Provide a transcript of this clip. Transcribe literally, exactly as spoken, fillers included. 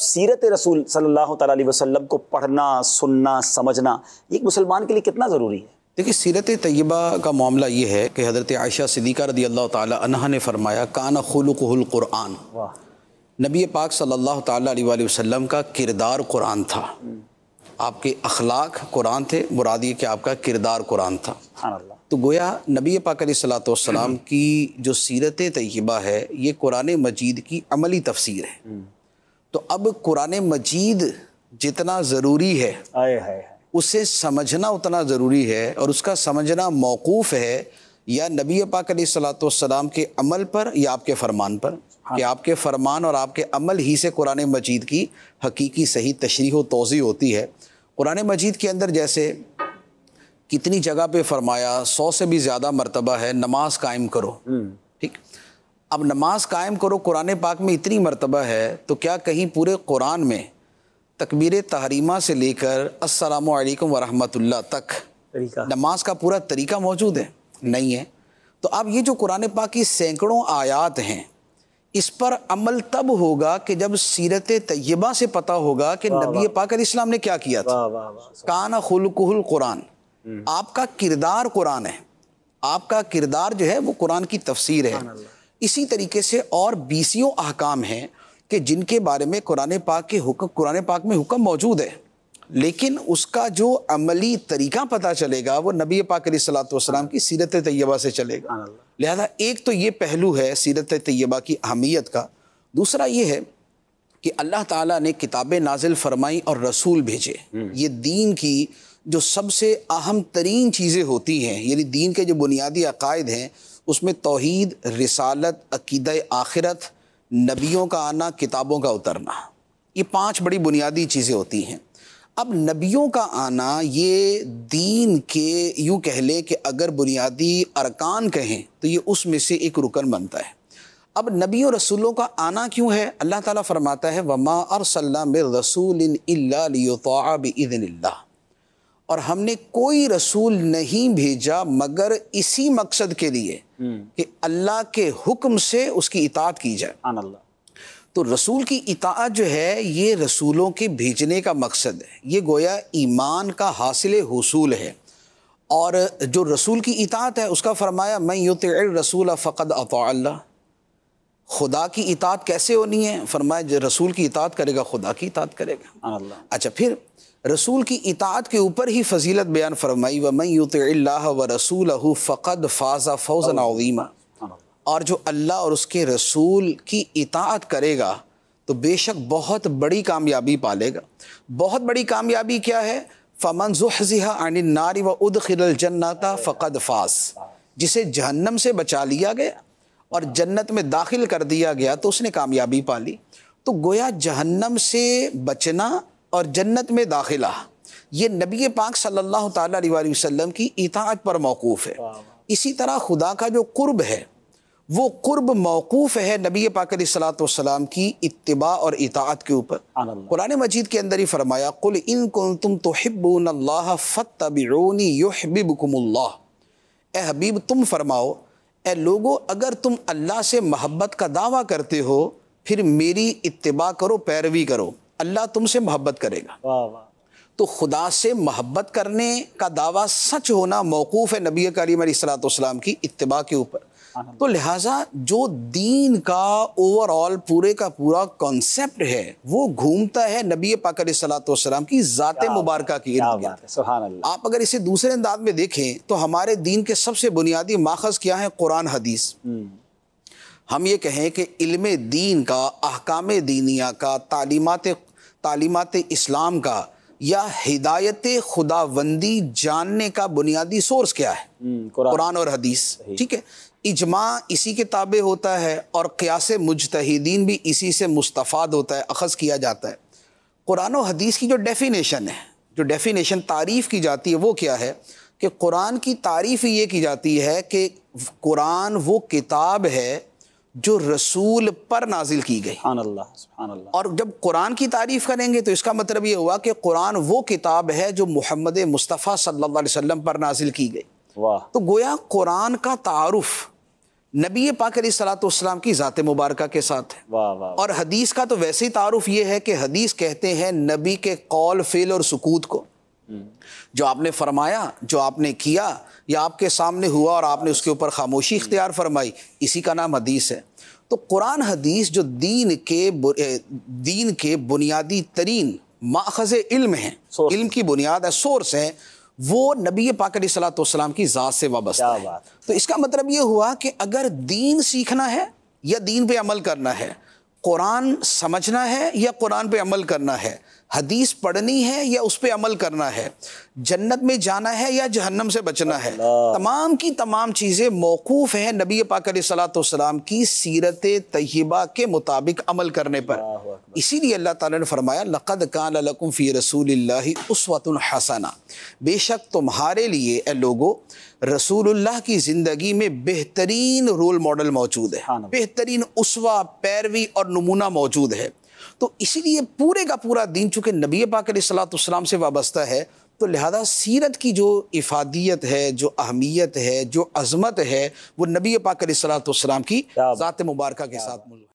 سیرت رسول صلی اللہ تعالیٰ علیہ وسلم کو پڑھنا، سننا، سمجھنا یہ ایک مسلمان کے لیے کتنا ضروری ہے؟ دیکھیے سیرت طیبہ کا معاملہ یہ ہے کہ حضرت عائشہ صدیقہ رضی اللہ تعالیٰ عنہا نے فرمایا کان خلقہ القرآن، نبی پاک صلی اللہ تعالیٰ علیہ وآلہ وسلم کا کردار قرآن تھا، آپ کے اخلاق قرآن تھے، مراد یہ کہ آپ کا کردار قرآن تھا۔ تو گویا نبی پاک علیہ الصلوۃ والسلام کی جو سیرت طیبہ ہے یہ قرآن مجید کی عملی تفسیر ہے۔ تو اب قرآن مجید جتنا ضروری ہے اسے سمجھنا اتنا ضروری ہے، اور اس کا سمجھنا موقوف ہے یا نبی پاک علیہ الصلوۃ والسلام کے عمل پر یا آپ کے فرمان پر، کہ آپ کے فرمان اور آپ کے عمل ہی سے قرآن مجید کی حقیقی صحیح تشریح و توضیح ہوتی ہے۔ قرآن مجید کے اندر جیسے کتنی جگہ پہ فرمایا، سو سے بھی زیادہ مرتبہ ہے نماز قائم کرو، ٹھیک؟ اب نماز قائم کرو قرآن پاک میں اتنی مرتبہ ہے، تو کیا کہیں پورے قرآن میں تکبیر تحریمہ سے لے کر السلام علیکم ورحمۃ اللہ تک نماز کا پورا طریقہ موجود ہے؟ نہیں ہے۔ تو اب یہ جو قرآن پاک کی سینکڑوں آیات ہیں، اس پر عمل تب ہوگا کہ جب سیرت طیبہ سے پتہ ہوگا کہ نبی پاک علیہ السلام نے کیا کیا تھا۔ کان خلقہ القرآن، آپ کا کردار قرآن ہے، آپ کا کردار جو ہے وہ قرآن کی تفسیر ہے۔ اسی طریقے سے اور بیسیوں احکام ہیں کہ جن کے بارے میں قرآن پاک کے حکم قرآن پاک میں حکم موجود ہے، لیکن اس کا جو عملی طریقہ پتہ چلے گا وہ نبی پاک علیہ الصلوۃ والسلام کی سیرت طیبہ سے چلے گا۔ لہذا ایک تو یہ پہلو ہے سیرت طیبہ کی اہمیت کا۔ دوسرا یہ ہے کہ اللہ تعالیٰ نے کتابیں نازل فرمائی اور رسول بھیجے۔ یہ دین کی جو سب سے اہم ترین چیزیں ہوتی ہیں، یعنی دین کے جو بنیادی عقائد ہیں، اس میں توحید، رسالت، عقیدہ آخرت، نبیوں کا آنا، کتابوں کا اترنا، یہ پانچ بڑی بنیادی چیزیں ہوتی ہیں۔ اب نبیوں کا آنا یہ دین کے یوں کہہ لیں کہ اگر بنیادی ارکان کہیں تو یہ اس میں سے ایک رکن بنتا ہے۔ اب نبی و رسولوں کا آنا کیوں ہے؟ اللہ تعالیٰ فرماتا ہے وَمَا أَرْسَلْنَا مِن رَسُولٍ إِلَّا لِيُطَاعَ بِإِذْنِ اللَّهِ، اور ہم نے کوئی رسول نہیں بھیجا مگر اسی مقصد کے لیے کہ اللہ کے حکم سے اس کی اطاعت کی جائے۔ تو رسول کی اطاعت جو ہے یہ رسولوں کے بھیجنے کا مقصد ہے، یہ گویا ایمان کا حاصل حصول ہے۔ اور جو رسول کی اطاعت ہے اس کا فرمایا مَن يُطِعِ الرَّسُولَ فَقَدْ أَطَاعَ اللَّهَ۔ خدا کی اطاعت کیسے ہونی ہے؟ فرمایا جو رسول کی اطاعت کرے گا خدا کی اطاعت کرے گا۔ اچھا، پھر رسول کی اطاعت کے اوپر ہی فضیلت بیان فرمائی وَمَن يُطِعِ اللَّهَ وَرَسُولَهُ فَقَدْ فَازَ فَوْزًا عَظِيمًا، اور جو اللہ اور اس کے رسول کی اطاعت کرے گا تو بے شک بہت بڑی کامیابی پالے گا۔ بہت بڑی کامیابی کیا ہے؟ فَمَن زُحْزِحَ عَنِ النَّارِ وَأُدْخِلَ الْجَنَّةَ فَقَدْ فَازَ، جسے جہنم سے بچا لیا گیا اور جنت میں داخل کر دیا گیا تو اس نے کامیابی پالی۔ تو گویا جہنم سے بچنا اور جنت میں داخلہ یہ نبی پاک صلی اللہ تعالیٰ علیہ وآلہ وسلم کی اطاعت پر موقوف ہے۔ اسی طرح خدا کا جو قرب ہے وہ قرب موقوف ہے نبی پاک علیہ الصلوۃ والسلام کی اتباع اور اطاعت کے اوپر۔ قرآن مجید کے اندر ہی فرمایا قُلْ إِن كُنتُمْ تُحِبُّونَ اللَّهَ فَاتَّبِعُونِي يُحْبِبْكُمُ اللَّهُ، اے حبیب تم فرماؤ اے لوگو اگر تم اللہ سے محبت کا دعویٰ کرتے ہو پھر میری اتباع کرو، پیروی کرو، اللہ تم سے محبت کرے گا۔ تو خدا سے محبت کرنے کا دعویٰ سچ ہونا موقوف ہے نبی کریم علیہ الصلوۃ والسلام کی اتباع کے اوپر۔ تو لہٰذا جو دین کا اوور آل پورے کا پورا کانسیپٹ ہے وہ گھومتا ہے نبی پاک علیہ الصلوۃ والسلام کی ذات مبارکہ کی ارد گرد۔ آپ اگر اسے دوسرے انداز میں دیکھیں تو ہمارے دین کے سب سے بنیادی ماخذ کیا ہے؟ قرآن حدیث۔ ہم یہ کہیں کہ علم دین کا، احکام دینیہ کا، تعلیمات تعلیمات اسلام کا یا ہدایت خداوندی جاننے کا بنیادی سورس کیا ہے؟ قرآن اور حدیث، ٹھیک ہے۔ اجماع اسی کے تابع ہوتا ہے اور قیاس مجتہدین بھی اسی سے مستفاد ہوتا ہے، اخذ کیا جاتا ہے۔ قرآن و حدیث کی جو ڈیفینیشن ہے، جو ڈیفینیشن تعریف کی جاتی ہے وہ کیا ہے کہ قرآن کی تعریف یہ کی جاتی ہے کہ قرآن وہ کتاب ہے جو رسول پر نازل کی گئی۔ سبحان اللہ، سبحان اللہ۔ اور جب قرآن کی تعریف کریں گے تو اس کا مطلب یہ ہوا کہ قرآن وہ کتاب ہے جو محمد مصطفیٰ صلی اللہ علیہ وسلم پر نازل کی گئی۔ واہ۔ تو گویا قرآن کا تعارف نبی پاک علیہ الصلوۃ والسلام کی ذات مبارکہ کے ساتھ ہے. واہ واہ. اور حدیث کا تو ویسے ہی تعارف یہ ہے کہ حدیث کہتے ہیں نبی کے قول فعل اور سکوت کو، جو آپ نے فرمایا، جو آپ نے کیا، یا آپ کے سامنے ہوا اور آپ نے اس کے اوپر خاموشی اختیار فرمائی، اسی کا نام حدیث ہے. تو قرآن حدیث جو دین کے دین کے بنیادی ترین ماخذ علم ہیں، علم کی بنیاد ہے، سورس ہیں، وہ نبی پاک علیہ الصلوۃ والسلام کی ذات سے وابستہ ہے. تو اس کا مطلب یہ ہوا کہ اگر دین سیکھنا ہے یا دین پہ عمل کرنا ہے، قرآن سمجھنا ہے یا قرآن پہ عمل کرنا ہے، حدیث پڑھنی ہے یا اس پہ عمل کرنا ہے، جنت میں جانا ہے یا جہنم سے بچنا ہے، تمام کی تمام چیزیں موقوف ہیں نبی پاک علیہ الصلوۃ والسلام کی سیرت طیبہ کے مطابق عمل کرنے پر. اسی لیے اللہ تعالیٰ نے فرمایا لقد کان لکم فی رسول اللہ اسوۃ حسنہ، بے شک تمہارے لیے اے لوگو رسول اللہ کی زندگی میں بہترین رول ماڈل موجود ہے، بہترین اسوہ، پیروی اور نمونہ موجود ہے. تو اسی لیے پورے کا پورا دین چونکہ نبی پاک علیہ الصلوۃ والسلام سے وابستہ ہے، تو لہذا سیرت کی جو افادیت ہے، جو اہمیت ہے، جو عظمت ہے، وہ نبی پاک علیہ الصلوۃ والسلام کی ذات مبارکہ کے ساتھ